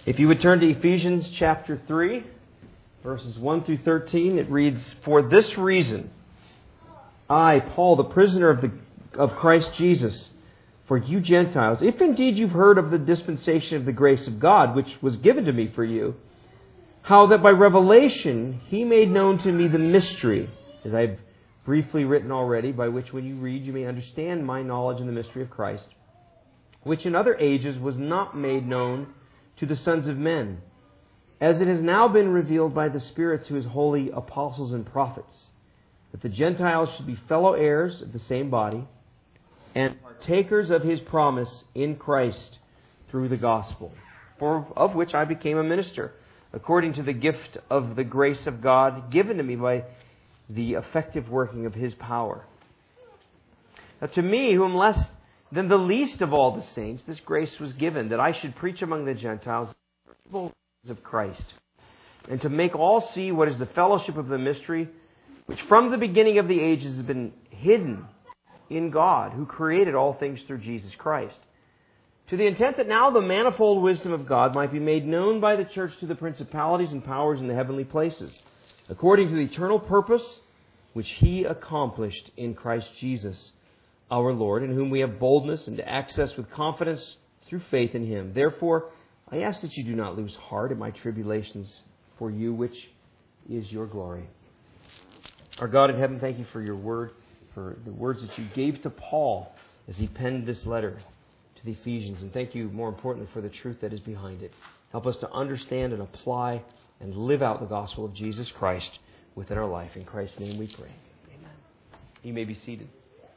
If you would turn to Ephesians chapter 3, verses 1 through 13, it reads, "For this reason, I, Paul, the prisoner of Christ Jesus, for you Gentiles, if indeed you've heard of the dispensation of the grace of God, which was given to me for you, how that by revelation He made known to me the mystery, as I've briefly written already, by which when you read you may understand my knowledge in the mystery of Christ, which in other ages was not made known to the sons of men, as it has now been revealed by the Spirit to His holy apostles and prophets, that the Gentiles should be fellow heirs of the same body, and partakers of His promise in Christ through the gospel, of which I became a minister, according to the gift of the grace of God given to me by the effective working of His power. Now to me, whom less than the least of all the saints, this grace was given, that I should preach among the Gentiles the principles of Christ, and to make all see what is the fellowship of the mystery, which from the beginning of the ages has been hidden in God, who created all things through Jesus Christ, to the intent that now the manifold wisdom of God might be made known by the church to the principalities and powers in the heavenly places, according to the eternal purpose which He accomplished in Christ Jesus, our Lord, in whom we have boldness and access with confidence through faith in Him. Therefore, I ask that you do not lose heart in my tribulations for you, which is your glory." Our God in heaven, thank you for your word, for the words that you gave to Paul as he penned this letter to the Ephesians. And thank you, more importantly, for the truth that is behind it. Help us to understand and apply and live out the gospel of Jesus Christ within our life. In Christ's name we pray. Amen. You may be seated.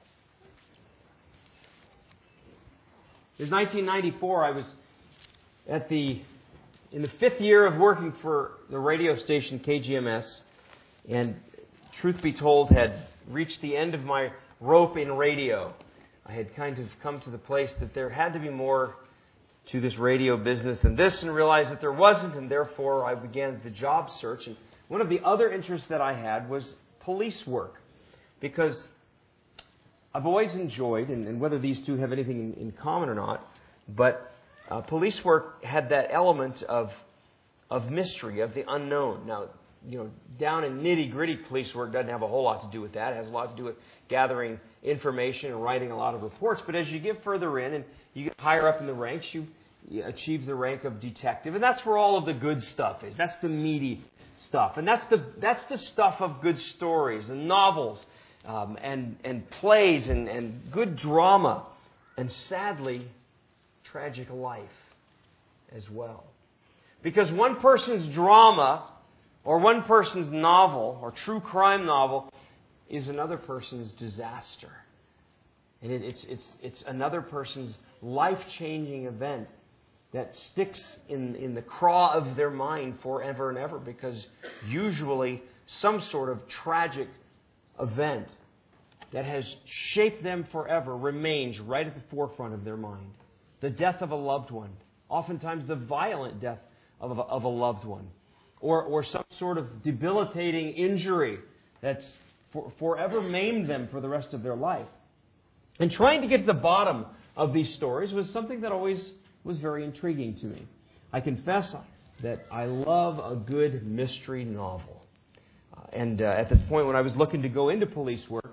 It was 1994. I was in the fifth year of working for the radio station KGMS, and truth be told, had reached the end of my rope in radio. I had kind of come to the place that there had to be more to this radio business than this, and realized that there wasn't, and therefore I began the job search. And one of the other interests that I had was police work, because I've always enjoyed, and whether these two have anything in common or not, but police work had that element of mystery, of the unknown. Now, down in nitty-gritty police work doesn't have a whole lot to do with that. It has a lot to do with gathering information and writing a lot of reports. But as you get further in and you get higher up in the ranks, you achieve the rank of detective. And that's where all of the good stuff is. That's the meaty stuff. And that's the stuff of good stories and novels and plays and good drama. And sadly, tragic life as well. Because one person's drama or one person's novel or true crime novel is another person's disaster. And it's another person's life-changing event that sticks in the craw of their mind forever and ever, because usually some sort of tragic event that has shaped them forever remains right at the forefront of their mind. The death of a loved one, oftentimes the violent death of a loved one, or some sort of debilitating injury that's forever maimed them for the rest of their life. And trying to get to the bottom of these stories was something that always was very intriguing to me. I confess that I love a good mystery novel. And at the point when I was looking to go into police work,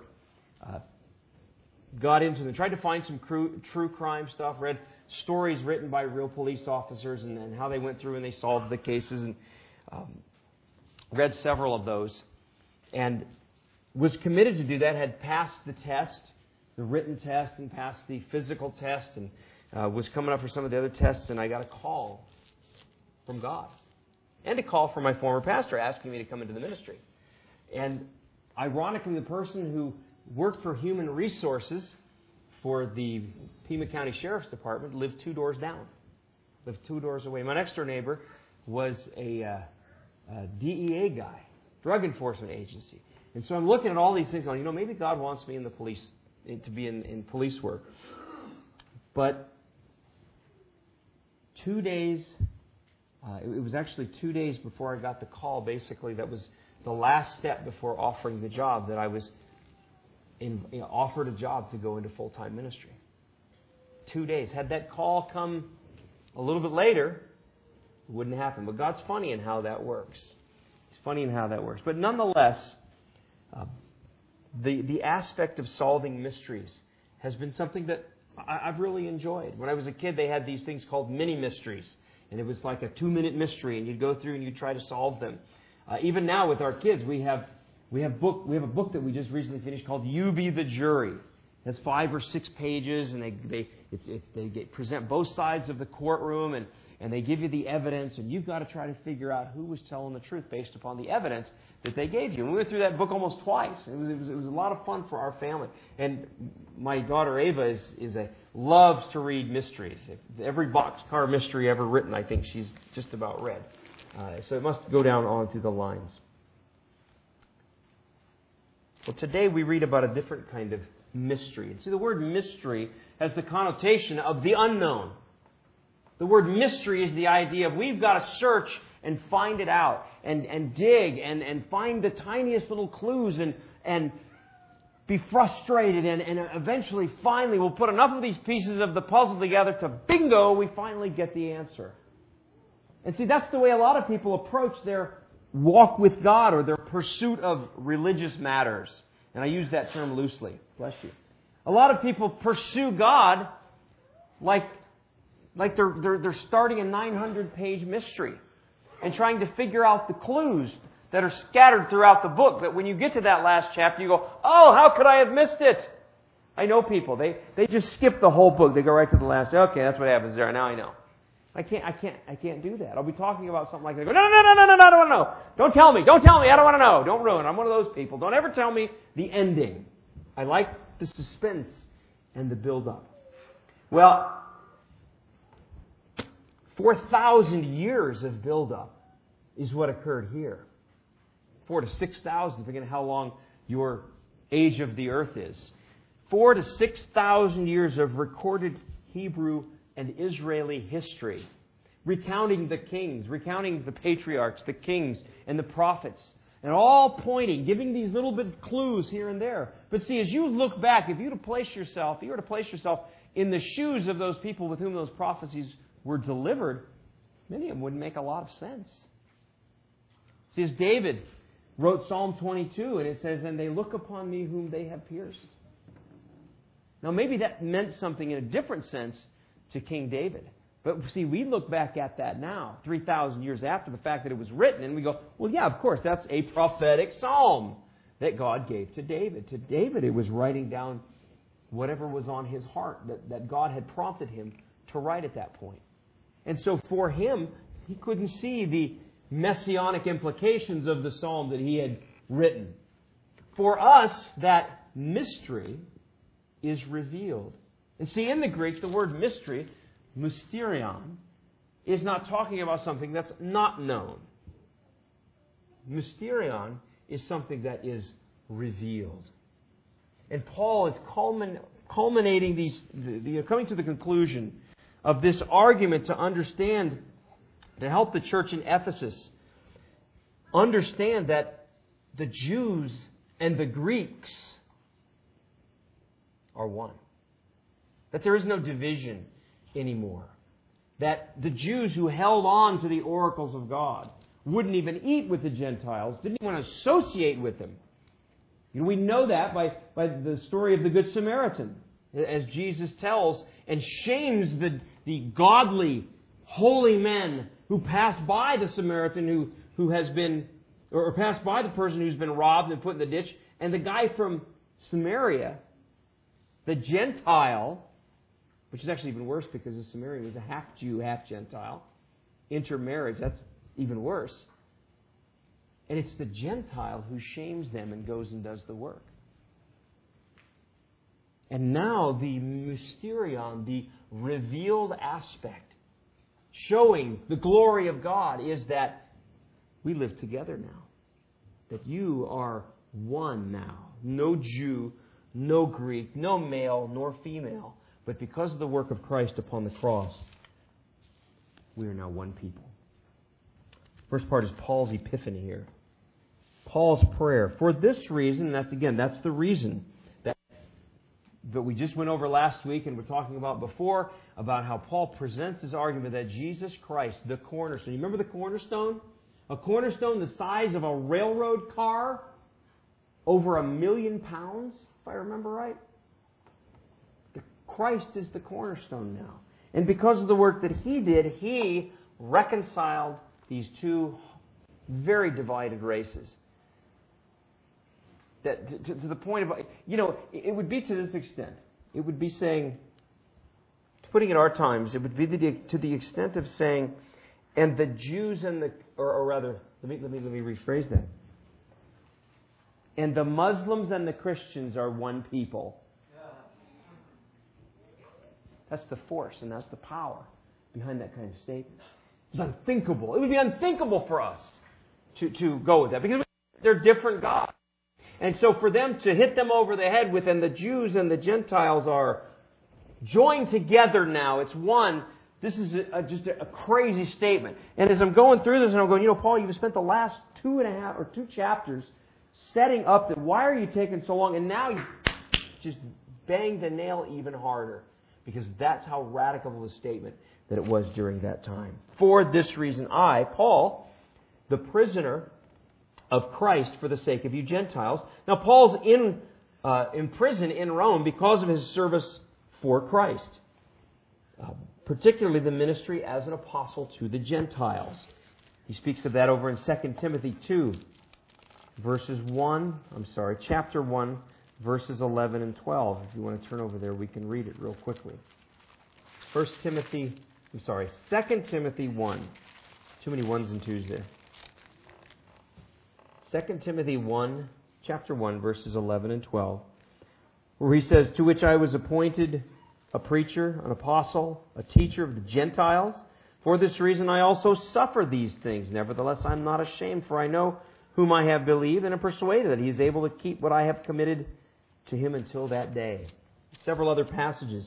got into them, tried to find some true crime stuff, read stories written by real police officers and how they went through and they solved the cases, and read several of those, and was committed to do that, had passed the test, the written test, and passed the physical test, and was coming up for some of the other tests, and I got a call from God, and a call from my former pastor asking me to come into the ministry. And ironically, the person who worked for human resources for the Pima County Sheriff's Department lived 2 doors down, lived 2 doors away. My next door neighbor was a DEA guy, Drug Enforcement Agency. And so I'm looking at all these things going, maybe God wants me in the police, to be in police work. But 2 days, it was actually 2 days before I got the call, basically, that was the last step before offering the job, that I was offered a job to go into full-time ministry. 2 days. Had that call come a little bit later, It wouldn't happen. But God's funny in how that works. He's funny in how that works. But nonetheless, the aspect of solving mysteries has been something that I've really enjoyed. When I was a kid, they had these things called mini mysteries. And it was like a 2-minute mystery, and you'd go through and you'd try to solve them. Even now with our kids, we have a book that we just recently finished called You Be the Jury. It has 5 or 6 pages, and they present both sides of the courtroom, and they give you the evidence, and you've got to try to figure out who was telling the truth based upon the evidence that they gave you. And we went through that book almost twice. It was a lot of fun for our family. And my daughter Ava loves to read mysteries. Every boxcar mystery ever written, I think she's just about read. So it must go down on through the lines. Well, today we read about a different kind of mystery. And see, the word mystery has the connotation of the unknown. The word mystery is the idea of we've got to search and find it out and dig and find the tiniest little clues and be frustrated and eventually, finally, we'll put enough of these pieces of the puzzle together to bingo, we finally get the answer. And see, that's the way a lot of people approach their walk with God or their pursuit of religious matters. And I use that term loosely. Bless you. A lot of people pursue God like they're starting a 900-page mystery and trying to figure out the clues that are scattered throughout the book. That when you get to that last chapter, you go, oh, how could I have missed it? I know people. They just skip the whole book. They go right to the last. Okay, that's what happens there. Now I know. I can't do that. I'll be talking about something like that. I go, no, I don't want to know. Don't tell me. I don't want to know. Don't ruin. I'm one of those people. Don't ever tell me the ending. I like the suspense and the build-up. Well, 4,000 years of build-up is what occurred here. 4,000 to 6,000, depending on how long your age of the earth is. 4,000 to 6,000 years of recorded Hebrew and Israeli history, recounting the kings, recounting the patriarchs, the kings, and the prophets, and all pointing, giving these little bit of clues here and there. But see, as you look back, if you were to place yourself in the shoes of those people with whom those prophecies were delivered, many of them wouldn't make a lot of sense. See, as David wrote Psalm 22, and it says, and they look upon me whom they have pierced. Now, maybe that meant something in a different sense to King David. But see, we look back at that now, 3,000 years after the fact that it was written, and we go, well, yeah, of course, that's a prophetic psalm that God gave to David. To David, it was writing down whatever was on his heart that God had prompted him to write at that point. And so for him, he couldn't see the messianic implications of the psalm that he had written. For us, that mystery is revealed. And see, in the Greek, the word mystery, mysterion, is not talking about something that's not known. Mysterion is something that is revealed. And Paul is culminating coming to the conclusion of this argument to understand, to help the church in Ephesus understand that the Jews and the Greeks are one. That there is no division anymore. That the Jews who held on to the oracles of God wouldn't even eat with the Gentiles, didn't even want to associate with them. We know that by the story of the Good Samaritan, as Jesus tells and shames the godly, holy men who pass by the Samaritan who has been, or pass by the person who's been robbed and put in the ditch, and the guy from Samaria, the Gentile, which is actually even worse because the Samaritan was a half Jew, half Gentile, intermarriage, that's even worse. And it's the Gentile who shames them and goes and does the work. And now the mysterion, the revealed aspect, showing the glory of God, is that we live together now. That you are one now. No Jew, no Greek, no male nor female. But because of the work of Christ upon the cross, we are now one people. First part is Paul's epiphany here. Paul's prayer. For this reason, that's the reason, that that we just went over last week and we're talking about before, about how Paul presents his argument that Jesus Christ, the cornerstone. You remember the cornerstone? A cornerstone the size of a railroad car, over 1 million pounds, if I remember right. Christ is the cornerstone now. And because of the work that He did, He reconciled these two very divided races. That to the point of, it would be to this extent. It would be saying, putting it our times, it would be to the extent of saying, and the Jews and or rather, let me rephrase that. And the Muslims and the Christians are one people. That's the force and that's the power behind that kind of statement. It's unthinkable. It would be unthinkable for us to go with that because they're different gods. And so for them to hit them over the head with, and the Jews and the Gentiles are joined together now, it's one, this is just a crazy statement. And as I'm going through this and I'm going, Paul, you've spent the last 2 chapters setting up that why are you taking so long? And now you just banged the nail even harder. Because that's how radical of a statement that it was during that time. For this reason, I, Paul, the prisoner of Christ for the sake of you Gentiles. Now, Paul's in prison in Rome because of his service for Christ. Particularly the ministry as an apostle to the Gentiles. He speaks of that over in 2 Timothy 2, chapter 1, verses 11 and 12. If you want to turn over there, we can read it real quickly. 2 Timothy 1. Too many ones and twos there. 2 Timothy 1, chapter 1, verses 11 and 12, where he says, to which I was appointed a preacher, an apostle, a teacher of the Gentiles. For this reason I also suffer these things. Nevertheless, I am not ashamed, for I know whom I have believed and am persuaded that He is able to keep what I have committed to Him until that day. Several other passages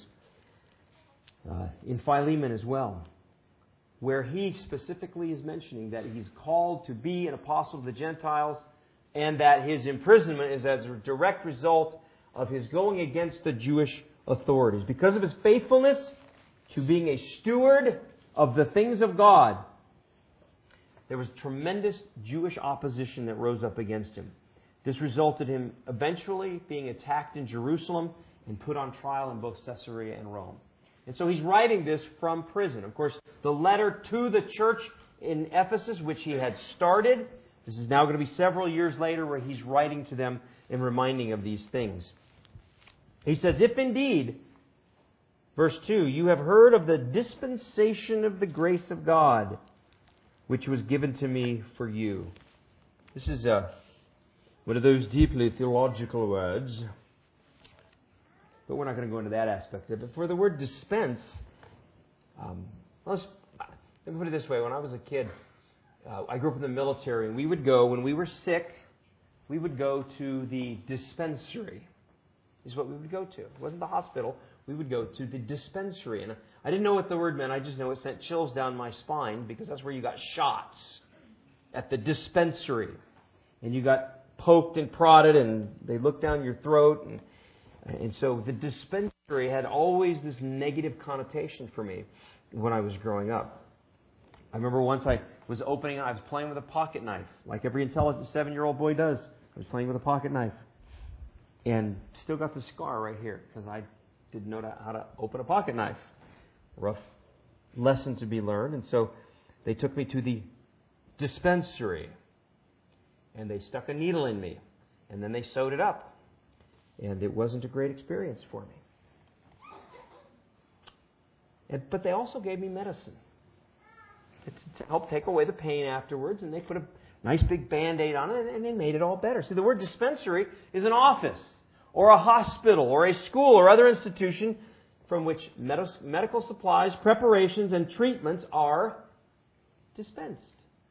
in Philemon as well, where he specifically is mentioning that he's called to be an apostle to the Gentiles and that his imprisonment is as a direct result of his going against the Jewish authorities. Because of his faithfulness to being a steward of the things of God, there was tremendous Jewish opposition that rose up against him. This resulted in him eventually being attacked in Jerusalem and put on trial in both Caesarea and Rome. And so he's writing this from prison. Of course, the letter to the church in Ephesus, which he had started, this is now going to be several years later where he's writing to them and reminding of these things. He says, if indeed, verse 2, you have heard of the dispensation of the grace of God, which was given to me for you. This is one of those deeply theological words. But we're not going to go into that aspect of it. For the word dispense, let me put it this way. When I was a kid, I grew up in the military, and we would go, when we were sick, we would go to the dispensary, is what we would go to. It wasn't the hospital. We would go to the dispensary. And I didn't know what the word meant. I just know it sent chills down my spine because that's where you got shots, at the dispensary. And you got poked and prodded, and they looked down your throat, and so the dispensary had always this negative connotation for me when I was growing up. I remember once I was playing with a pocket knife, like every intelligent 7-year-old boy does. I was playing with a pocket knife. And still got the scar right here, because I didn't know how to open a pocket knife. Rough lesson to be learned. And so they took me to the dispensary. And they stuck a needle in me. And then they sewed it up. And it wasn't a great experience for me. But they also gave me medicine to help take away the pain afterwards. And they put a nice big Band-Aid on it, and they made it all better. See, the word dispensary is an office, or a hospital, or a school, or other institution from which medical supplies, preparations, and treatments are dispensed.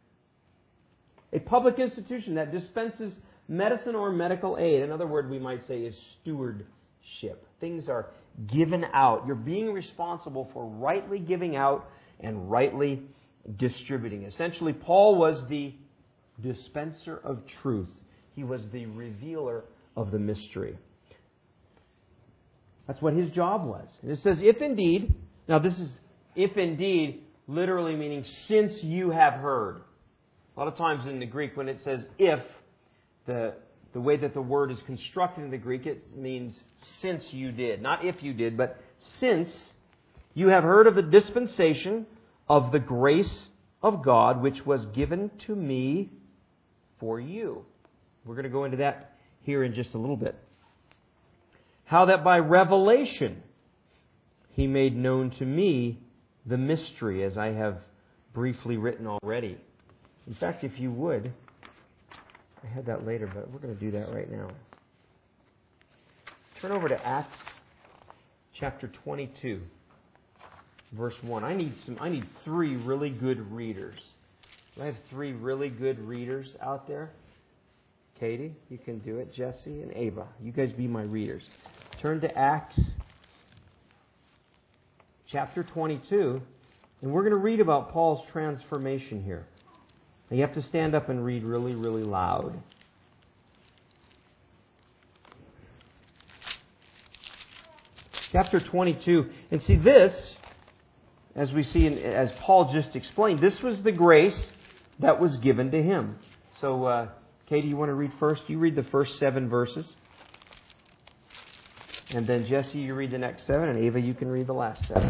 A public institution that dispenses medicine or medical aid. Another word we might say is stewardship. Things are given out. You're being responsible for rightly giving out and rightly distributing. Essentially, Paul was the dispenser of truth. He was the revealer of the mystery. That's what his job was. And it says, if indeed, now this is, if indeed, literally meaning since you have heard. A lot of times in the Greek, when it says if, the way that the word is constructed in the Greek, it means since you did. Not if you did, but since you have heard of the dispensation of the grace of God, which was given to me for you. We're going to go into that here in just a little bit. How that by revelation He made known to me the mystery, as I have briefly written already. In fact, if you would, I had that later, but we're going to do that right now. Turn over to Acts chapter 22, verse 1. I need three really good readers. Do I have three really good readers out there? Katie, you can do it. Jesse and Ava, you guys be my readers. Turn to Acts chapter 22, and we're going to read about Paul's transformation here. Now you have to stand up and read really, really loud. Chapter 22. And see this, as we see, as Paul just explained, this was the grace that was given to him. So, Katie, you want to read first? You read the first 7 verses. And then Jesse, you read the next 7. And Ava, you can read the last 7.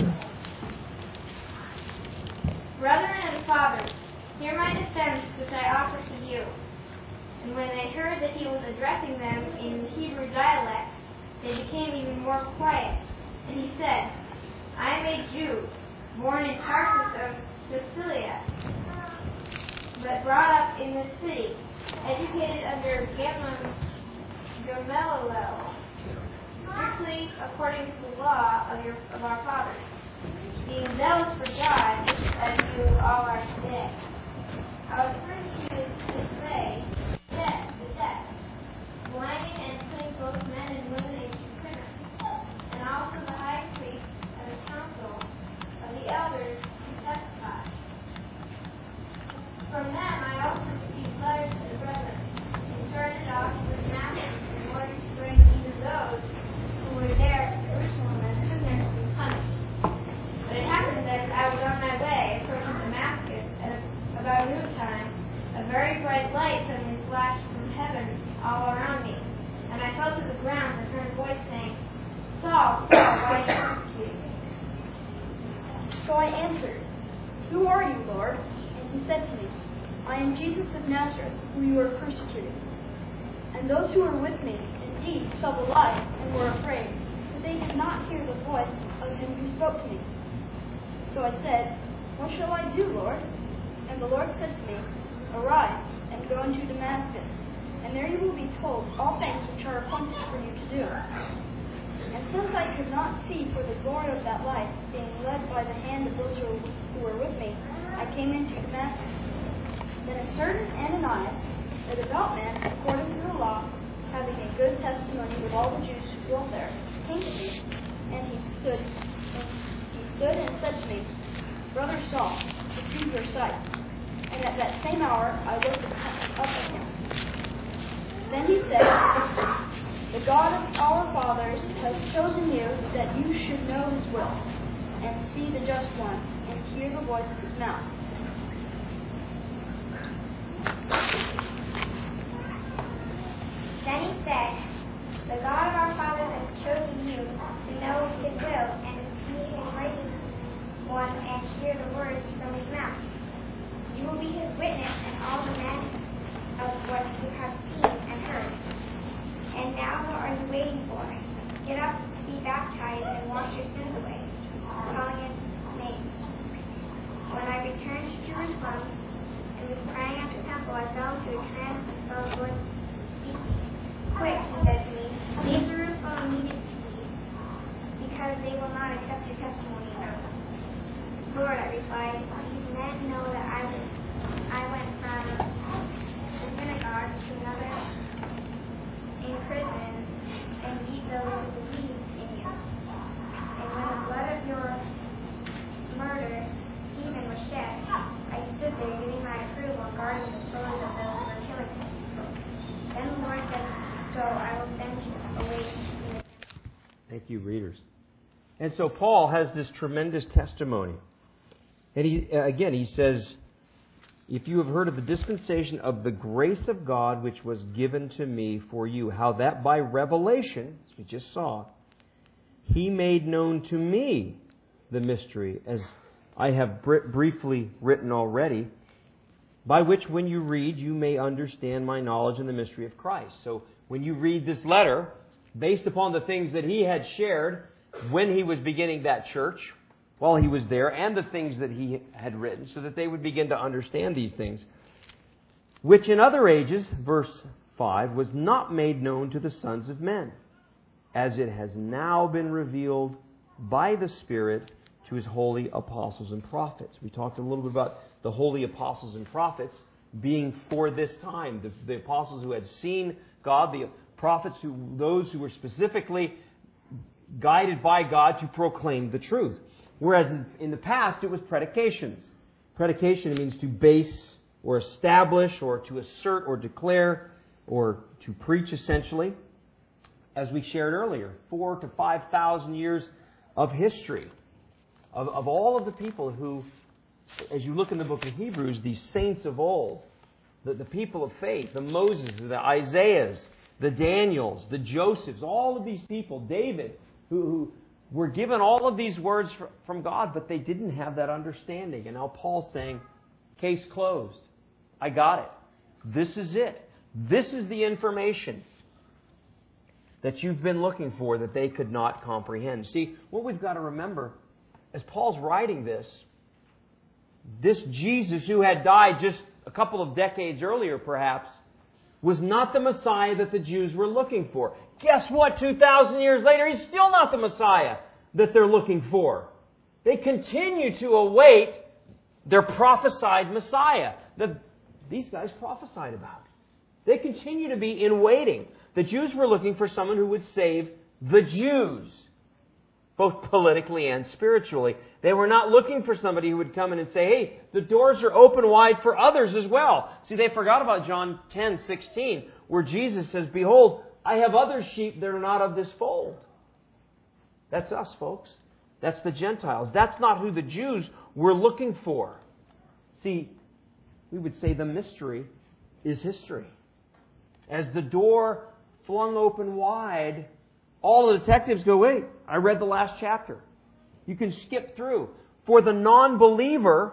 Brethren and fathers, hear my defense which I offer to you. And when they heard that he was addressing them in the Hebrew dialect, they became even more quiet. And he said, I am a Jew, born in Tarsus of Cilicia, but brought up in this city, educated under Gamaliel, strictly according to the law of our fathers, being zealous for God, as you all are today. I was persecuted this way, to death, blinding and putting both men and women into prison, and also the high priest and the council of the elders to testify. From them I also received letters to the brethren, and started off with Matthew in order to bring even those who were there at Jerusalem as prisoners to be punished. But it happened that as I was on my way, approaching Damascus, at about noontime, a very bright light suddenly flashed from heaven all around me. And I fell to the ground and heard a voice saying, Saul, Saul, why do you persecute me? So I answered, Who are you, Lord? And he said to me, I am Jesus of Nazareth, whom you are persecuting. And those who were with me indeed saw the light and were afraid, but they did not hear the voice of him who spoke to me. So I said, What shall I do, Lord? And the Lord said to me, Arise and go into Damascus, and there you will be told all things which are appointed for you to do. And since I could not see for the glory of that light, being led by the hand of those who were with me, I came into Damascus. Then a certain Ananias, a devout man according to the law, having a good testimony with all the Jews who dwelt there, came to me, and he stood and said to me, Brother Saul, receive your sight. And at that same hour I looked up at him. Then he said, The God of our fathers has chosen you that you should know his will, and see the just one, and hear the voice of his mouth. Then he said, The God of our fathers has chosen you to know his will, and to see his righteous one, and hear the words from his mouth. You will be his witness and all the men of what you have seen and heard. And now what are you waiting for? Get up, be baptized, and wash your sins away, calling his name. When I returned to Jerusalem and was praying at the temple, I fell into a trance and saw the Lord speak to me. Quick, he said to me, leave Jerusalem immediately, because they will not accept your testimony in earth. Lord, I replied, these men know that I went from the synagogue to another in prison and beat those who believed in you. And when the blood of your murder, Stephen, was shed, I stood there giving my approval and guarding the souls of those who were killing him. Then the Lord said, So I will send you away to the Thank few readers. And so Paul has this tremendous testimony. And he says, if you have heard of the dispensation of the grace of God which was given to me for you, how that by revelation, as we just saw, He made known to me the mystery, as I have briefly written already, by which when you read, you may understand my knowledge in the mystery of Christ. So when you read this letter, based upon the things that he had shared when he was beginning that church, while he was there, and the things that he had written, so that they would begin to understand these things, which in other ages, verse 5, was not made known to the sons of men, as it has now been revealed by the Spirit to His holy apostles and prophets. We talked a little bit about the holy apostles and prophets being for this time. The apostles who had seen God, the prophets, those who were specifically guided by God to proclaim the truth. Whereas in the past, it was predications. Predication means to base or establish or to assert or declare or to preach, essentially. As we shared earlier, 4,000 to 5,000 years of history of all of the people who, as you look in the book of Hebrews, these saints of old, the people of faith, the Moses, the Isaiahs, the Daniels, the Josephs, all of these people, David, who were given all of these words from God, but they didn't have that understanding. And now Paul's saying, case closed. I got it. This is it. This is the information that you've been looking for that they could not comprehend. See, what we've got to remember, as Paul's writing this Jesus who had died just a couple of decades earlier perhaps, was not the Messiah that the Jews were looking for. Guess what? 2,000 years later, He's still not the Messiah that they're looking for. They continue to await their prophesied Messiah that these guys prophesied about. They continue to be in waiting. The Jews were looking for someone who would save the Jews, both politically and spiritually. They were not looking for somebody who would come in and say, hey, the doors are open wide for others as well. See, they forgot about John 10:16, where Jesus says, behold, I have other sheep that are not of this fold. That's us, folks. That's the Gentiles. That's not who the Jews were looking for. See, we would say the mystery is history. As the door flung open wide, all the detectives go, wait, I read the last chapter. You can skip through. For the non-believer,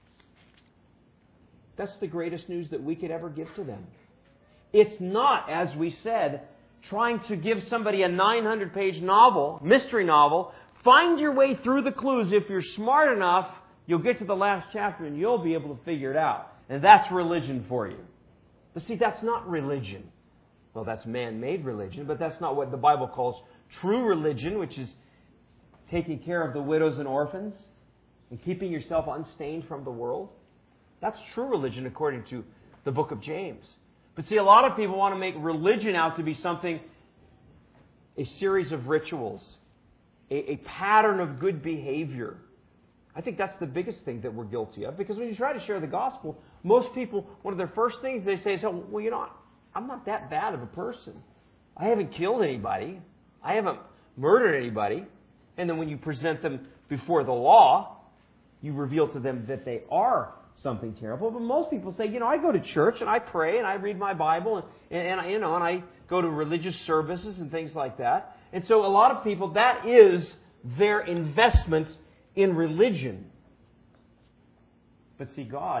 that's the greatest news that we could ever give to them. It's not, as we said, trying to give somebody a 900-page novel, mystery novel. Find your way through the clues. If you're smart enough, you'll get to the last chapter and you'll be able to figure it out. And that's religion for you. But see, that's not religion. Well, that's man-made religion, but that's not what the Bible calls true religion, which is taking care of the widows and orphans and keeping yourself unstained from the world. That's true religion according to the book of James. But see, a lot of people want to make religion out to be something, a series of rituals, a pattern of good behavior. I think that's the biggest thing that we're guilty of, because when you try to share the gospel, most people, one of their first things they say is, oh, well, you know, I'm not that bad of a person. I haven't killed anybody. I haven't murdered anybody. And then when you present them before the law, you reveal to them that they are something terrible. But most people say, you know, I go to church and I pray and I read my Bible and I go to religious services and things like that. And so a lot of people, that is their investment in religion. But see, God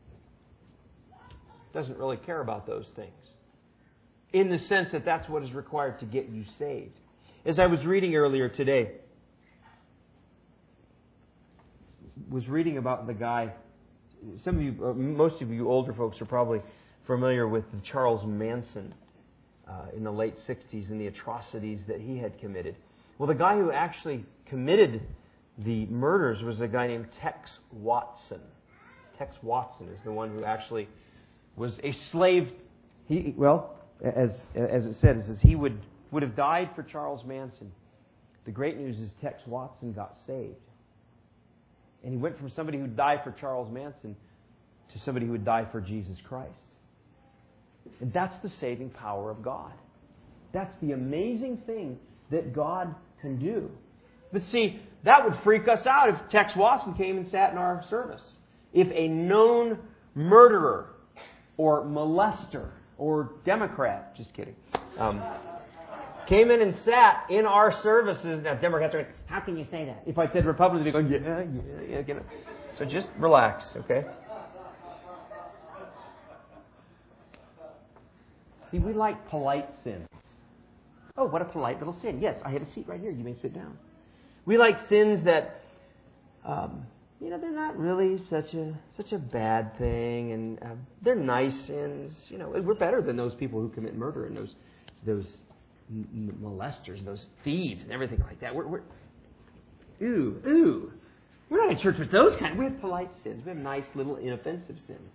doesn't really care about those things, in the sense that that's what is required to get you saved. As I was reading earlier today, was reading about the guy. Some of you, most of you older folks are probably familiar with Charles Manson in the late 60s and the atrocities that he had committed. Well, the guy who actually committed the murders was a guy named Tex Watson. Tex Watson is the one who actually was a slave. As it says, he would have died for Charles Manson. The great news is Tex Watson got saved. And he went from somebody who died for Charles Manson to somebody who would die for Jesus Christ. And that's the saving power of God. That's the amazing thing that God can do. But see, that would freak us out if Tex Watson came and sat in our service. If a known murderer or molester or Democrat, just kidding, came in and sat in our services. Now, Democrats are like, how can you say that? If I said Republicans, they'd go, yeah. You know. So just relax, okay? See, we like polite sins. Oh, what a polite little sin. Yes, I had a seat right here. You may sit down. We like sins that, they're not really such a bad thing, and they're nice sins. You know, we're better than those people who commit murder and those molesters, those thieves, and everything like that. We're not in church with those kind. We have polite sins. We have nice little inoffensive sins.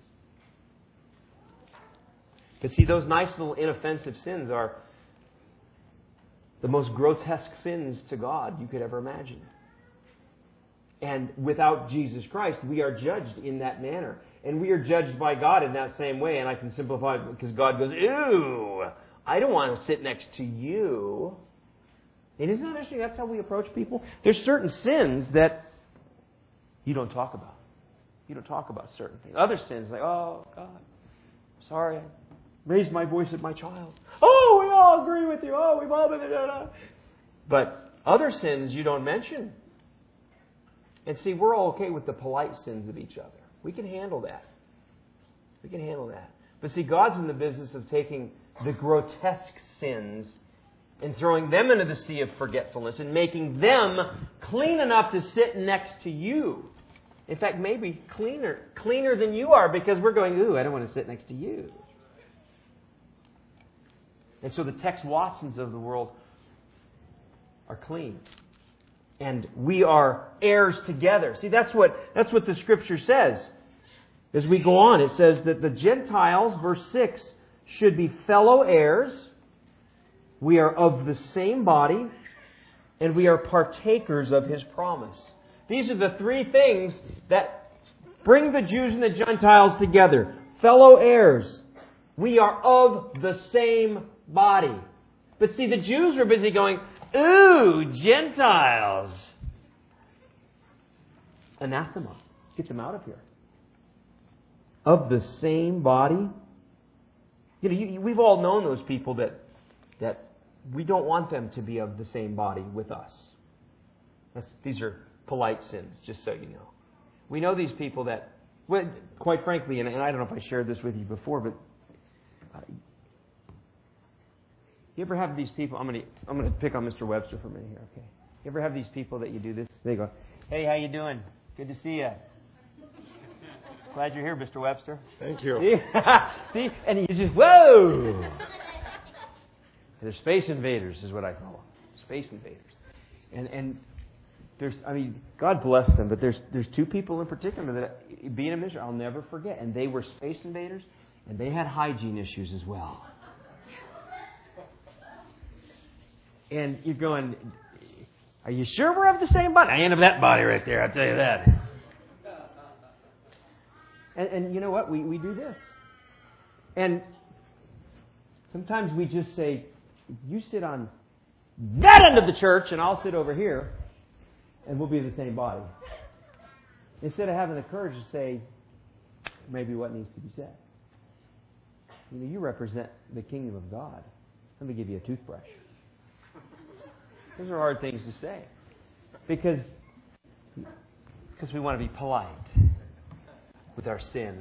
But see, those nice little inoffensive sins are the most grotesque sins to God you could ever imagine. And without Jesus Christ, we are judged in that manner. And we are judged by God in that same way. And I can simplify it because God goes, ew, I don't want to sit next to you. And isn't that interesting? That's how we approach people. There's certain sins that you don't talk about. You don't talk about certain things. Other sins, like, oh, God, sorry, I raised my voice at my child. Oh, we all agree with you. Oh, we've all been... But other sins you don't mention. And see, we're all okay with the polite sins of each other. We can handle that. We can handle that. But see, God's in the business of taking the grotesque sins and throwing them into the sea of forgetfulness and making them clean enough to sit next to you. In fact, maybe cleaner than you are, because we're going, ooh, I don't want to sit next to you. And so the Tex Watsons of the world are clean. And we are heirs together. See, that's what the Scripture says. As we go on, it says that the Gentiles, verse 6, should be fellow heirs. We are of the same body, and we are partakers of His promise. These are the three things that bring the Jews and the Gentiles together. Fellow heirs. We are of the same body. But see, the Jews were busy going, ooh, Gentiles. Anathema. Get them out of here. Of the same body. You know, we've all known those people that we don't want them to be of the same body with us. These are polite sins, just so you know. We know these people that, well, quite frankly, and I don't know if I shared this with you before, but you ever have these people? I'm going to pick on Mr. Webster for a minute here, okay? You ever have these people that you do this? They go, hey, how you doing? Good to see you. Glad you're here, Mr. Webster. Thank you. See? And you just, whoa! They're space invaders, is what I call them. Space invaders. And there's, God bless them, but there's two people in particular that, being a minister, I'll never forget. And they were space invaders, and they had hygiene issues as well. And you're going, are you sure we're of the same body? I ain't of that body right there, I'll tell you that. And you know what? We do this. And sometimes we just say, you sit on that end of the church and I'll sit over here and we'll be the same body. Instead of having the courage to say maybe what needs to be said. You know, you represent the kingdom of God. Let me give you a toothbrush. Those are hard things to say. Because we want to be polite with our sin.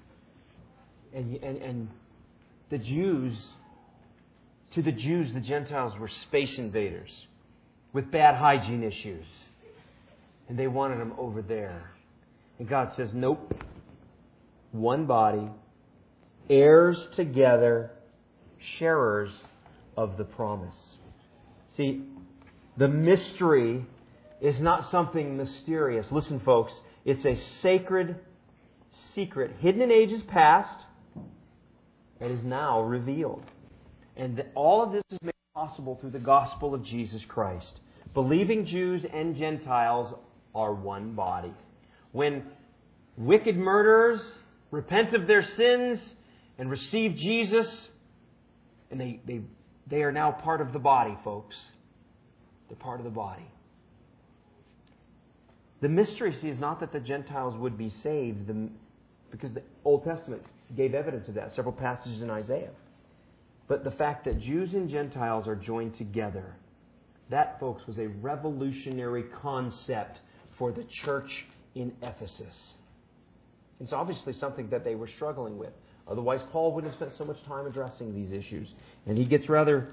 And the Jews, to the Jews, the Gentiles were space invaders with bad hygiene issues. And they wanted them over there. And God says, nope. One body, heirs together, sharers of the promise. See, the mystery is not something mysterious. Listen, folks, it's a sacred secret hidden in ages past that is now revealed. And all of this is made possible through the gospel of Jesus Christ. Believing Jews and Gentiles are one body. When wicked murderers repent of their sins and receive Jesus, and they are now part of the body, folks. They're part of the body. The mystery, see, is not that the Gentiles would be saved, because the Old Testament gave evidence of that, several passages in Isaiah. But the fact that Jews and Gentiles are joined together, that, folks, was a revolutionary concept for the church in Ephesus. It's obviously something that they were struggling with. Otherwise, Paul wouldn't have spent so much time addressing these issues. And he gets rather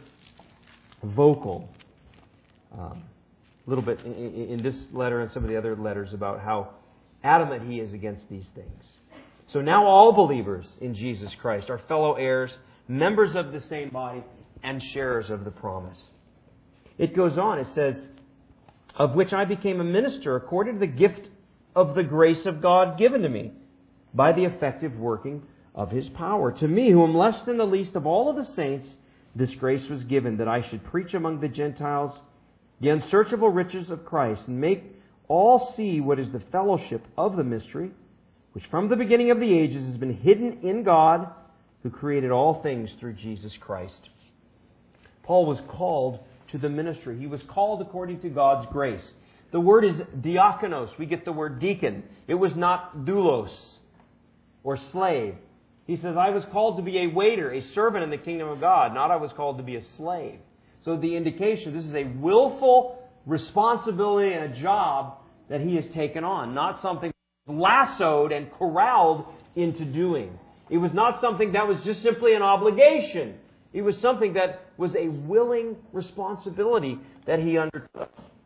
vocal a little bit in this letter and some of the other letters about how adamant he is against these things. So now all believers in Jesus Christ are fellow heirs, members of the same body, and sharers of the promise. It goes on, it says, of which I became a minister according to the gift of the grace of God given to me by the effective working of His power. To me, who am less than the least of all of the saints, this grace was given that I should preach among the Gentiles the unsearchable riches of Christ and make all see what is the fellowship of the mystery, which from the beginning of the ages has been hidden in God, who created all things through Jesus Christ. Paul was called to the ministry. He was called according to God's grace. The word is diakonos. We get the word deacon. It was not doulos or slave. He says, I was called to be a waiter, a servant in the kingdom of God, not I was called to be a slave. So the indication, this is a willful responsibility and a job that he has taken on, not something lassoed and corralled into doing. It was not something that was just simply an obligation. It was something that was a willing responsibility that he undertook.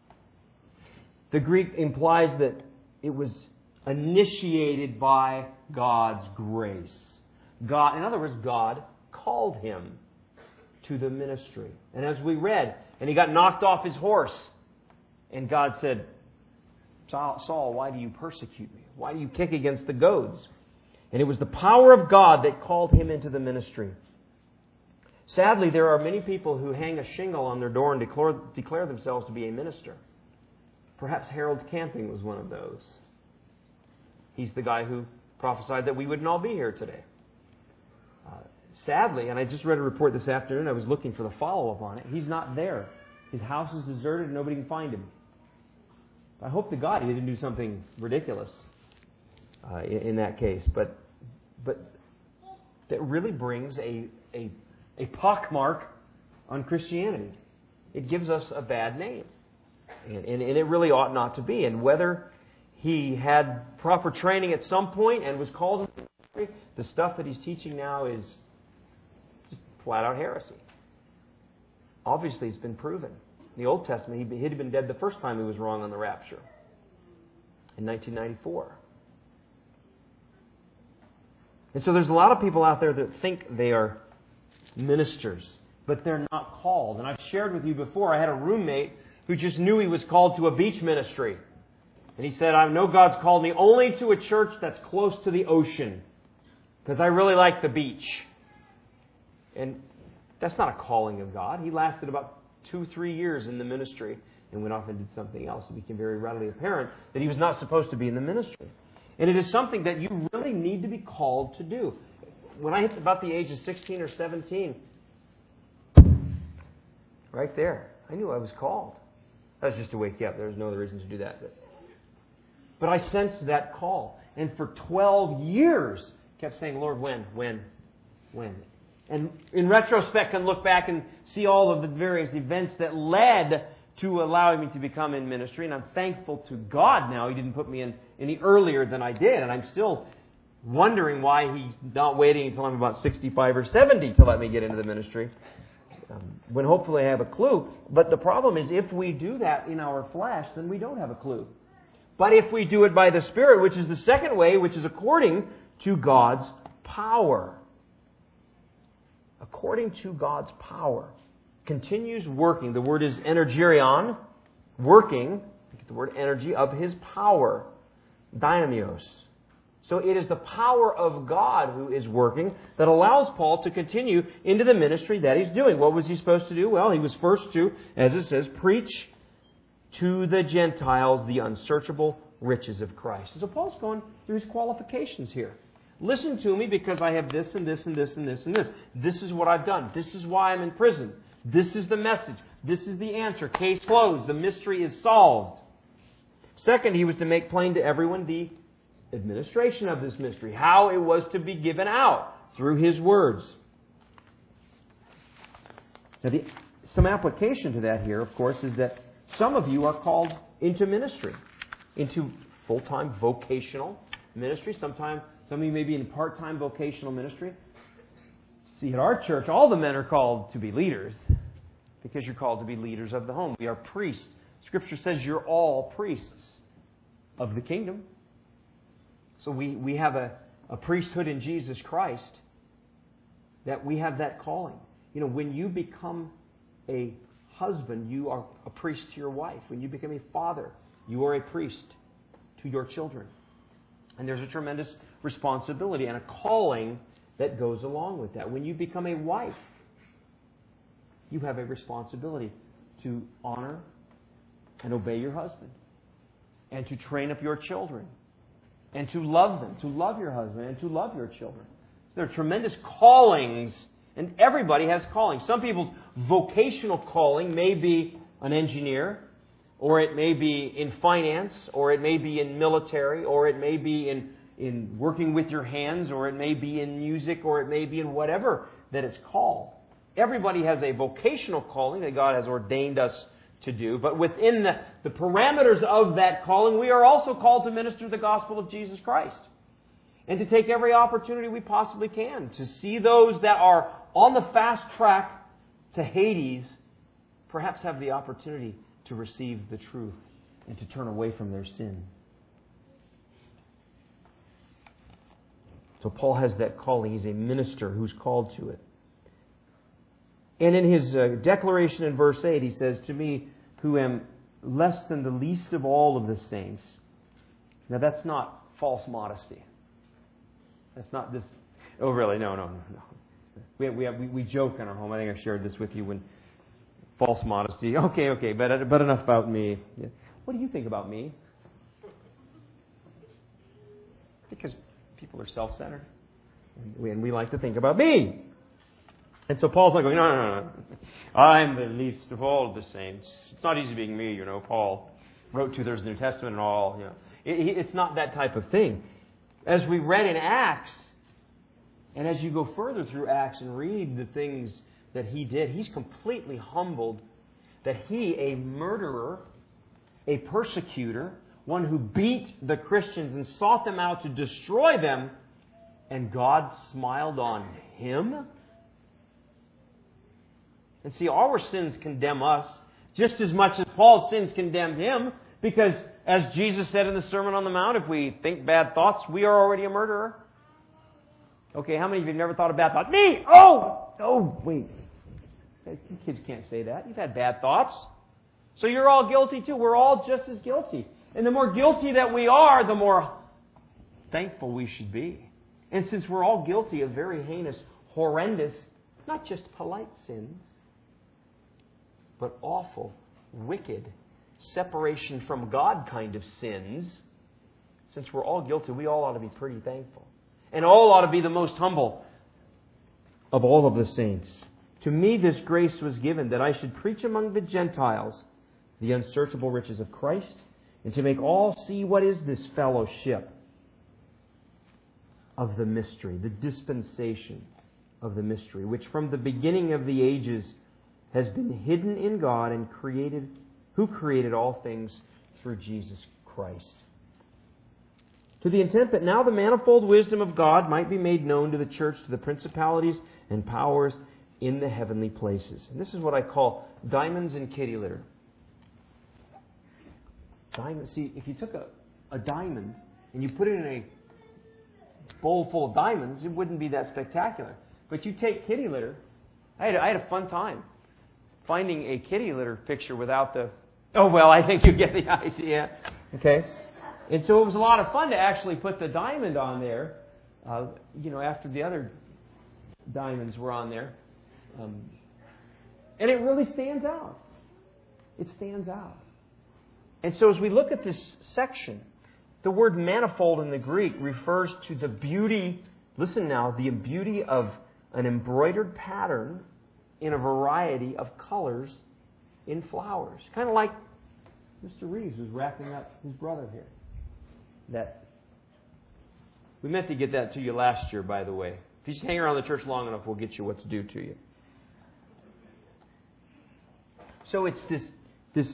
The Greek implies that it was initiated by God's grace. God, in other words, God called him to the ministry. And as we read, and he got knocked off his horse, and God said, Saul, why do you persecute me? Why do you kick against the goads? And it was the power of God that called him into the ministry. Sadly, there are many people who hang a shingle on their door and declare themselves to be a minister. Perhaps Harold Camping was one of those. He's the guy who prophesied that we wouldn't all be here today. Sadly, and I just read a report this afternoon, I was looking for the follow-up on it, he's not there. His house is deserted and nobody can find him. I hope to God he didn't do something ridiculous in that case. But that really brings a pockmark on Christianity. It gives us a bad name. And it really ought not to be. And whether he had proper training at some point and was called into the ministry, the stuff that he's teaching now is just flat out heresy. Obviously, it's been proven. In the Old Testament, he'd been dead the first time he was wrong on the rapture, in 1994. And so there's a lot of people out there that think they are ministers, but they're not called. And I've shared with you before, I had a roommate who just knew he was called to a beach ministry. And he said, I know God's called me only to a church that's close to the ocean, because I really like the beach. And that's not a calling of God. He lasted about 2-3 years in the ministry and went off and did something else. It became very readily apparent that he was not supposed to be in the ministry. And it is something that you really need to be called to do. When I hit about the age of 16 or 17, right there, I knew I was called. That was just to wake you up. There was no other reason to do that. But I sensed that call. And for 12 years, kept saying, Lord, when? And in retrospect, can look back and see all of the various events that led to allowing me to become in ministry. And I'm thankful to God now He didn't put me in any earlier than I did. And I'm still wondering why He's not waiting until I'm about 65 or 70 to let me get into the ministry. When hopefully I have a clue. But the problem is, if we do that in our flesh, then we don't have a clue. But if we do it by the Spirit, which is the second way, which is according to God's power. According to God's power. Continues working. The word is energirion. Working. The word energy of His power. Dynamios. So it is the power of God who is working that allows Paul to continue into the ministry that he's doing. What was he supposed to do? Well, he was first to, as it says, preach to the Gentiles the unsearchable riches of Christ. So Paul's going through his qualifications here. Listen to me because I have this and this and this and this and this. This is what I've done. This is why I'm in prison. This is the message. This is the answer. Case closed. The mystery is solved. Second, he was to make plain to everyone the administration of this mystery, how it was to be given out through his words. Now, some application to that here, of course, is that some of you are called into ministry, into full-time vocational ministry. Some of you may be in part-time vocational ministry. See, at our church, all the men are called to be leaders because you're called to be leaders of the home. We are priests. Scripture says you're all priests of the kingdom. So we have a priesthood in Jesus Christ, that we have that calling. You know, when you become a husband, you are a priest to your wife. When you become a father, you are a priest to your children. And there's a tremendous responsibility and a calling that goes along with that. When you become a wife, you have a responsibility to honor and obey your husband, and to train up your children, and to love them, to love your husband, and to love your children. So there are tremendous callings, and everybody has callings. Some people's vocational calling may be an engineer, or it may be in finance, or it may be in military, or it may be in working with your hands, or it may be in music, or it may be in whatever that it's called. Everybody has a vocational calling that God has ordained us to do, but within the parameters of that calling, we are also called to minister the gospel of Jesus Christ, and to take every opportunity we possibly can to see those that are on the fast track to Hades perhaps have the opportunity to receive the truth and to turn away from their sin. So Paul has that calling. He's a minister who's called to it. And in his declaration in verse 8, he says, "To me, who am less than the least of all of the saints." Now that's not false modesty. That's not this, oh really, no. We joke in our home. I think I shared this with you when false modesty. Okay, but enough about me. What do you think about me? Because people are self-centered. And we like to think about me. And so Paul's not going, no. I'm the least of all the saints. It's not easy being me, Paul wrote 2/3 of the New Testament and all. It's not that type of thing. As we read in Acts, and as you go further through Acts and read the things that he did, he's completely humbled that he, a murderer, a persecutor, one who beat the Christians and sought them out to destroy them, and God smiled on him. And see, our sins condemn us just as much as Paul's sins condemned him, because as Jesus said in the Sermon on the Mount, if we think bad thoughts, we are already a murderer. Okay, how many of you have never thought of bad thoughts? Me! Oh, wait. You kids can't say that. You've had bad thoughts. So you're all guilty too. We're all just as guilty. And the more guilty that we are, the more thankful we should be. And since we're all guilty of very heinous, horrendous, not just polite sins, but awful, wicked, separation from God kind of sins, since we're all guilty, we all ought to be pretty thankful. And all ought to be the most humble of all of the saints. To me this grace was given, that I should preach among the Gentiles the unsearchable riches of Christ, and to make all see what is this fellowship of the mystery, the dispensation of the mystery, which from the beginning of the ages has been hidden in God and who created all things through Jesus Christ. To the intent that now the manifold wisdom of God might be made known to the church, to the principalities and powers in the heavenly places. And this is what I call diamonds in kitty litter. See, if you took a diamond and you put it in a bowl full of diamonds, it wouldn't be that spectacular. But you take kitty litter. I had a fun time finding a kitty litter picture without the... Oh, well, I think you get the idea. Okay? And so it was a lot of fun to actually put the diamond on there, after the other diamonds were on there. And it really stands out. It stands out. And so as we look at this section, the word manifold in the Greek refers to the beauty, listen now, the beauty of an embroidered pattern in a variety of colors in flowers. Kind of like Mr. Reeves was wrapping up his brother here. We meant to get that to you last year, by the way. If you just hang around the church long enough, we'll get you what's due to you. So it's this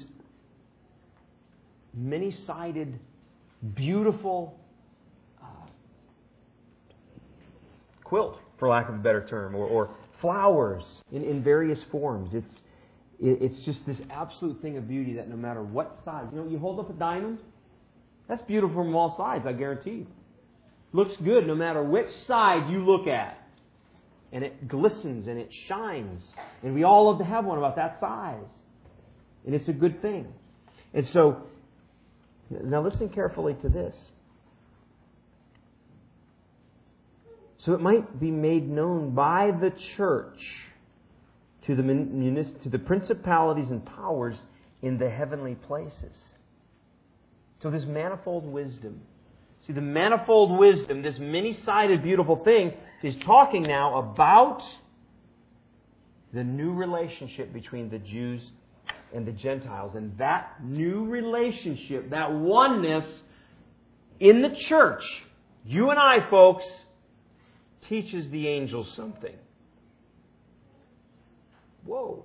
many-sided, beautiful quilt, for lack of a better term, or flowers in various forms. It's just this absolute thing of beauty that no matter what side, you hold up a diamond, that's beautiful from all sides, I guarantee you. Looks good no matter which side you look at. And it glistens and it shines. And we all love to have one about that size. And it's a good thing. And so, now listen carefully to this. So it might be made known by the church to the principalities and powers in the heavenly places. So this manifold wisdom. See, the manifold wisdom, this many-sided beautiful thing, is talking now about the new relationship between the Jews and the Gentiles. And that new relationship, that oneness in the church, you and I, folks, teaches the angels something. Whoa.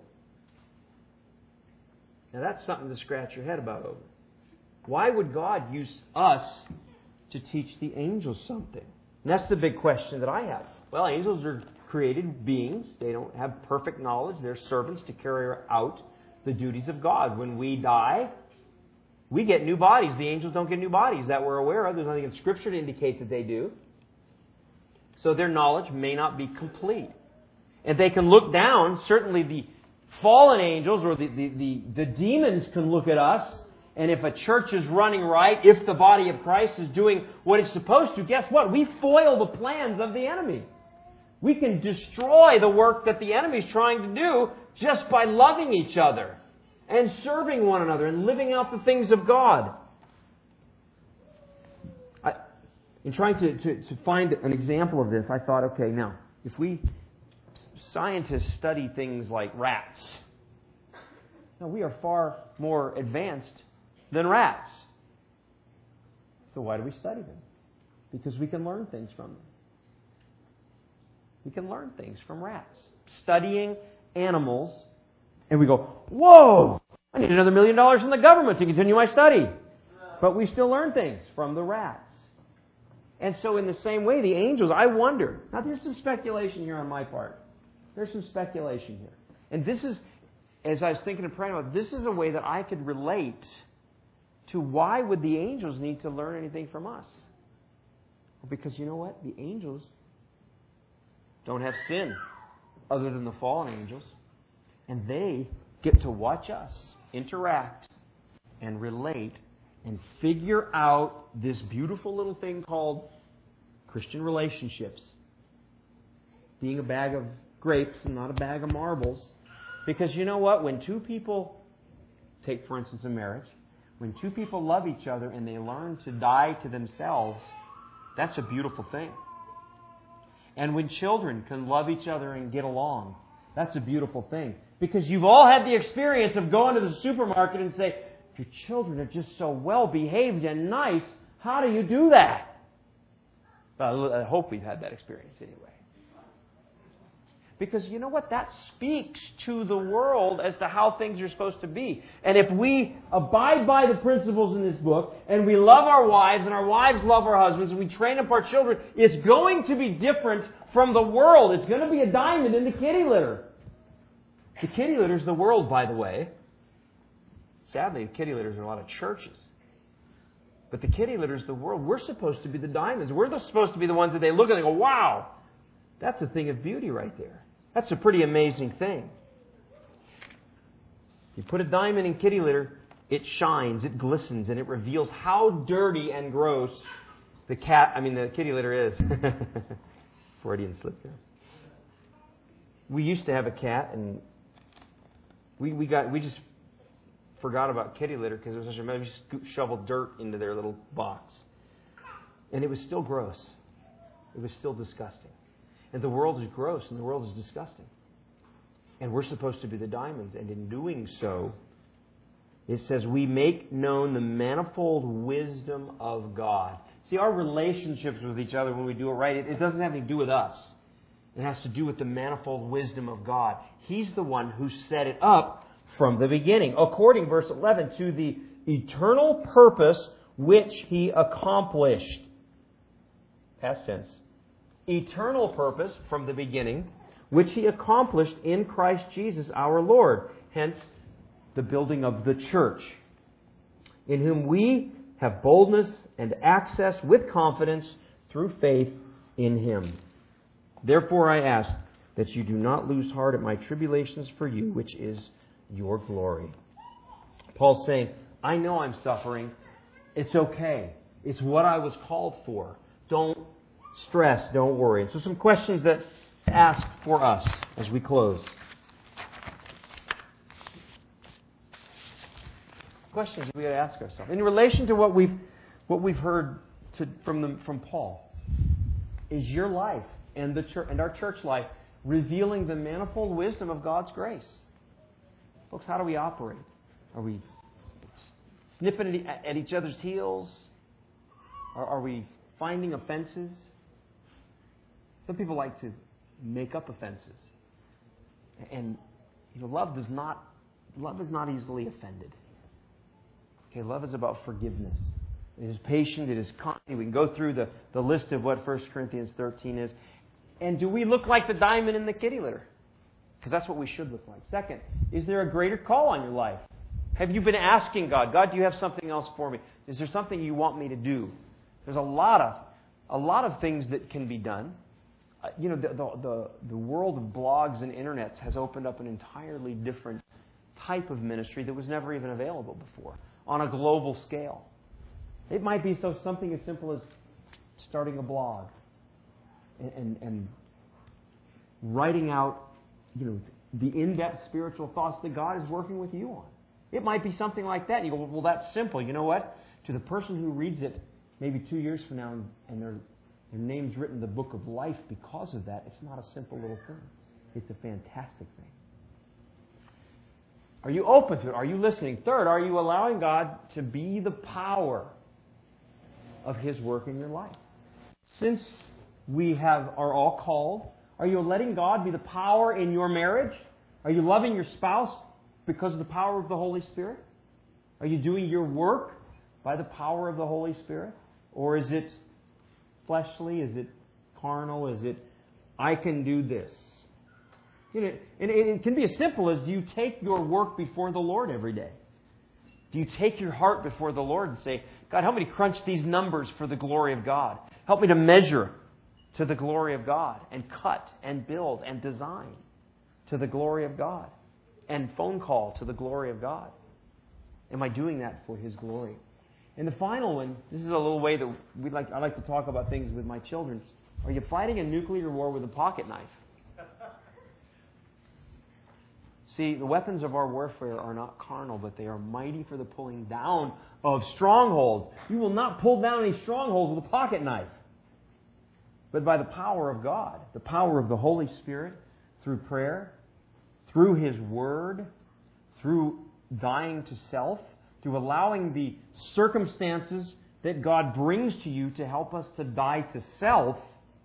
Now that's something to scratch your head about over. Why would God use us to teach the angels something? And that's the big question that I have. Well, angels are created beings. They don't have perfect knowledge. They're servants to carry out the duties of God. When we die, we get new bodies. The angels don't get new bodies that we're aware of. There's nothing in Scripture to indicate that they do. So their knowledge may not be complete. And they can look down. Certainly the fallen angels or the demons can look at us. And if a church is running right, if the body of Christ is doing what it's supposed to, guess what? We foil the plans of the enemy. We can destroy the work that the enemy is trying to do just by loving each other and serving one another and living out the things of God. In trying to find an example of this, I thought, okay, now, if scientists study things like rats, now we are far more advanced than rats. So why do we study them? Because we can learn things from them. We can learn things from rats. Studying animals, and we go, whoa, I need another $1 million from the government to continue my study. But we still learn things from the rats. And so in the same way, the angels, I wonder. Now there's some speculation here on my part. There's some speculation here. And this is, as I was thinking and praying about, this is a way that I could relate to why would the angels need to learn anything from us? Well, because you know what? The angels don't have sin other than the fallen angels. And they get to watch us interact and relate and figure out this beautiful little thing called Christian relationships. Being a bag of grapes and not a bag of marbles. Because you know what? When two people, take for instance a marriage, when two people love each other and they learn to die to themselves, that's a beautiful thing. And when children can love each other and get along, that's a beautiful thing. Because you've all had the experience of going to the supermarket and say, your children are just so well behaved and nice. How do you do that? Well, I hope we've had that experience anyway. Because you know what? That speaks to the world as to how things are supposed to be. And if we abide by the principles in this book, and we love our wives, and our wives love our husbands, and we train up our children, it's going to be different from the world. It's going to be a diamond in the kitty litter. The kitty litter is the world, by the way. Sadly, the kitty litters are a lot of churches. But the kitty litter is the world. We're supposed to be the diamonds. We're supposed to be the ones that they look at and go, wow, that's a thing of beauty right there. That's a pretty amazing thing. You put a diamond in kitty litter, it shines, it glistens, and it reveals how dirty and gross the kitty litter is. Freudian slip there. We used to have a cat, and we just forgot about kitty litter because it was such a mess. We just shoveled dirt into their little box. And it was still gross. It was still disgusting. And the world is gross and the world is disgusting. And we're supposed to be the diamonds. And in doing so, it says, we make known the manifold wisdom of God. See, our relationships with each other when we do it right, it doesn't have anything to do with us. It has to do with the manifold wisdom of God. He's the one who set it up from the beginning, according, verse 11, to the eternal purpose which He accomplished. Past tense. Eternal purpose from the beginning, which He accomplished in Christ Jesus our Lord. Hence, the building of the church, in whom we have boldness and access with confidence through faith in Him. Therefore I ask that you do not lose heart at my tribulations for you, which is your glory. Paul's saying, I know I'm suffering. It's okay. It's what I was called for. Don't stress. Don't worry. And so some questions that ask for us as we close. Questions we got to ask ourselves in relation to what we've heard from Paul. Is your life and the church and our church life revealing the manifold wisdom of God's grace? Folks, how do we operate? Are we snipping at each other's heels? Are we finding offenses? Some people like to make up offenses, and love is not easily offended. Okay, love is about forgiveness. It is patient. It is kind. We can go through the list of what 1 Corinthians 13 is. And do we look like the diamond in the kitty litter? Because that's what we should look like. Second, is there a greater call on your life? Have you been asking God, do you have something else for me? Is there something you want me to do? There's a lot of things that can be done. The world of blogs and internets has opened up an entirely different type of ministry that was never even available before on a global scale. It might be something as simple as starting a blog and writing out the in-depth spiritual thoughts that God is working with you on. It might be something like that. You go, well, that's simple. You know what? To the person who reads it maybe 2 years from now and their name's written in the book of life because of that, it's not a simple little thing. It's a fantastic thing. Are you open to it? Are you listening? Third, are you allowing God to be the power of His work in your life? Since we are all called, are you letting God be the power in your marriage? Are you loving your spouse because of the power of the Holy Spirit? Are you doing your work by the power of the Holy Spirit? Or is it fleshly? Is it carnal? Is it, I can do this? And it can be as simple as, do you take your work before the Lord every day? Do you take your heart before the Lord and say, God, help me to crunch these numbers for the glory of God. Help me to measure to the glory of God, and cut and build and design to the glory of God, and phone call to the glory of God. Am I doing that for His glory? And the final one, this is a little way that I like to talk about things with my children. Are you fighting a nuclear war with a pocket knife? See, the weapons of our warfare are not carnal, but they are mighty for the pulling down of strongholds. You will not pull down any strongholds with a pocket knife, but by the power of God, the power of the Holy Spirit, through prayer, through His Word, through dying to self, through allowing the circumstances that God brings to you to help us to die to self.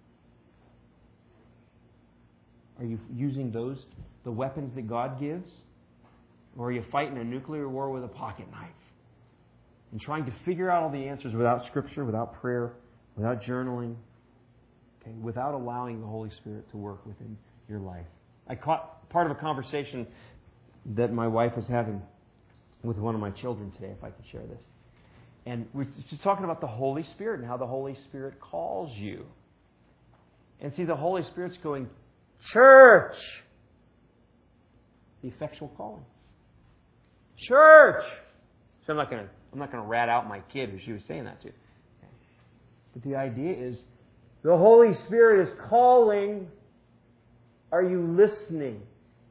Are you using the weapons that God gives? Or are you fighting a nuclear war with a pocket knife? And trying to figure out all the answers without Scripture, without prayer, without journaling, without allowing the Holy Spirit to work within your life. I caught part of a conversation that my wife was having with one of my children today, if I could share this. And we're just talking about the Holy Spirit and how the Holy Spirit calls you. And see, the Holy Spirit's going, church! The effectual calling. Church! So I'm not going to rat out my kid who she was saying that to. But the idea is, the Holy Spirit is calling. Are you listening?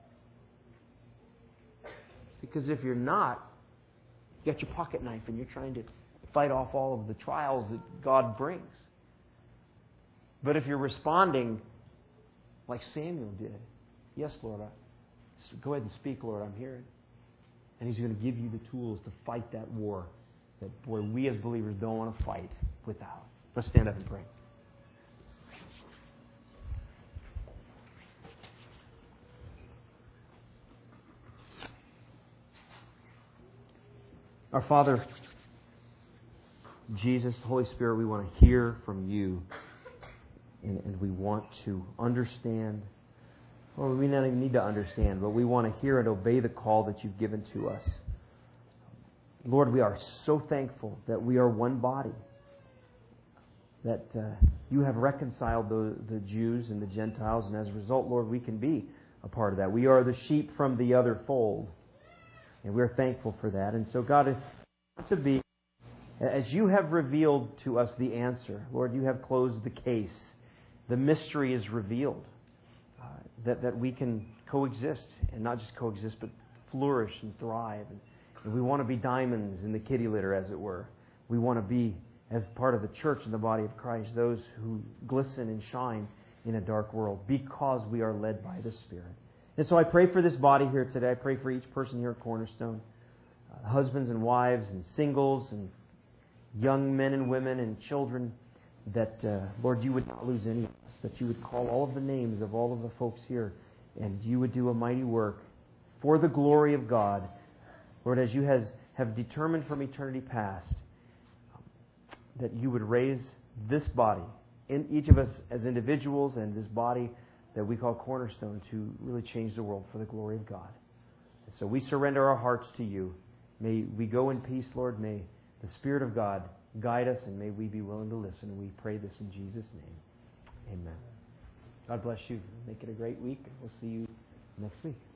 Because if you're not, you got your pocket knife and you're trying to fight off all of the trials that God brings. But if you're responding like Samuel did, yes, Lord, So go ahead and speak, Lord. I'm here. And He's going to give you the tools to fight that war that, boy, we as believers don't want to fight without. Let's stand up and pray. Our Father, Jesus, Holy Spirit, we want to hear from you. And we want to understand. Well, we not even need to understand, but we want to hear and obey the call that you've given to us. Lord, we are so thankful that we are one body. That you have reconciled the Jews and the Gentiles, and as a result, Lord, we can be a part of that. We are the sheep from the other fold. And we're thankful for that. And so, God, to be, as you have revealed to us the answer, Lord, you have closed the case. The mystery is revealed. That we can coexist, and not just coexist, but flourish and thrive. And we want to be diamonds in the kitty litter, as it were. We want to be, as part of the church and the body of Christ, those who glisten and shine in a dark world because we are led by the Spirit. And so I pray for this body here today. I pray for each person here at Cornerstone, husbands and wives and singles and young men and women and children, that, Lord, you would not lose any of us, that you would call all of the names of all of the folks here, and you would do a mighty work for the glory of God. Lord, as you have determined from eternity past, that you would raise this body, in each of us as individuals and this body that we call Cornerstone, to really change the world for the glory of God. And so we surrender our hearts to you. May we go in peace, Lord. May the Spirit of God guide us, and may we be willing to listen. And we pray this in Jesus' name. Amen. God bless you. Make it a great week. We'll see you next week.